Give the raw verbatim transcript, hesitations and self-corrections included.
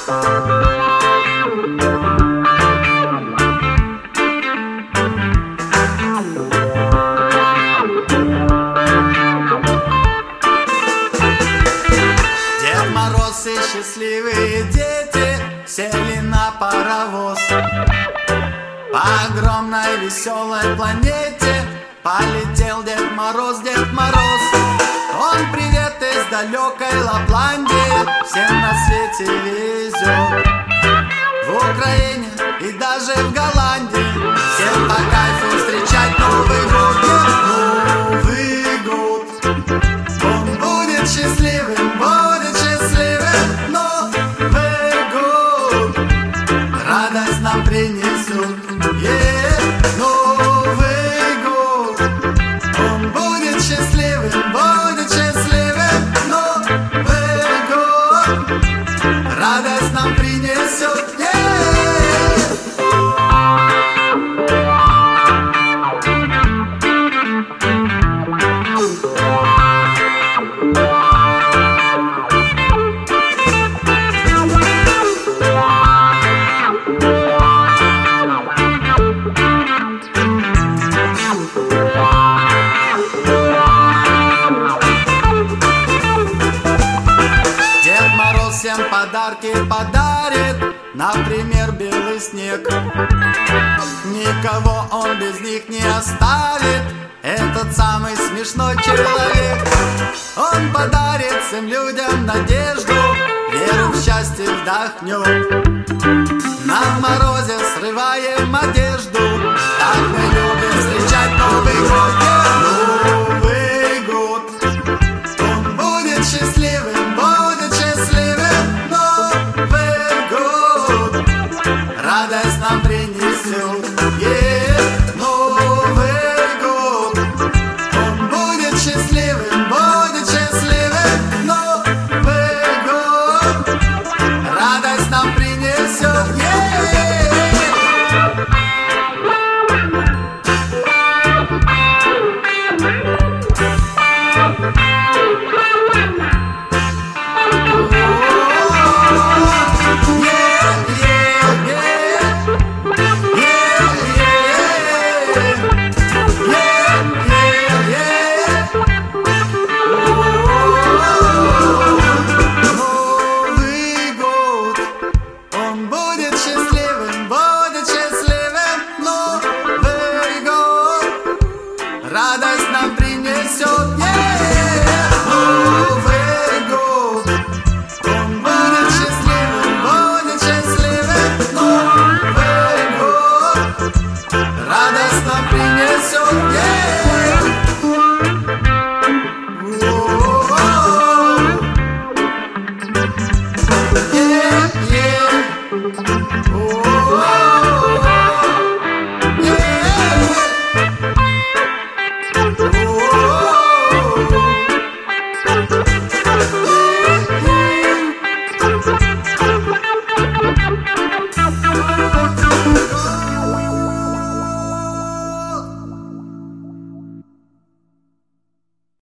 Дед Мороз и счастливые дети сели на паровоз. По огромной веселой планете полетел Дед Мороз, Дед Мороз. Он привет из далекой Лапландии всем на свете везет. В Украине и даже в Голландии всем по кайфу встречать Новый год. Новый год, он будет счастливым, будет счастливым. Новый год радость нам принесет. Yeah. Новый год, он будет счастливым, будет счастливым. Новый год радость нам принесет. Yeah. Дед Мороз всем подарки подарит, например, белый снег. Никого он без них не оставит, этот самый смешной человек. Он подарит всем людям надежду, веру в счастье вдохнет. На морозе срываем одежду, так мы любим встречать Новый год. Новый год, он будет счастливым, будет счастливым. Новый год радость нам принесет. Yeah. Новый год, он будет счастливым, будет счастливым. Новый год радость нам принесет. Yeah. Радость нам принесет. Yeah. Новый год, он будет счастливым, будет счастливым. Новый год радость нам принесет. Yeah. Oh, yeah, yeah. Oh.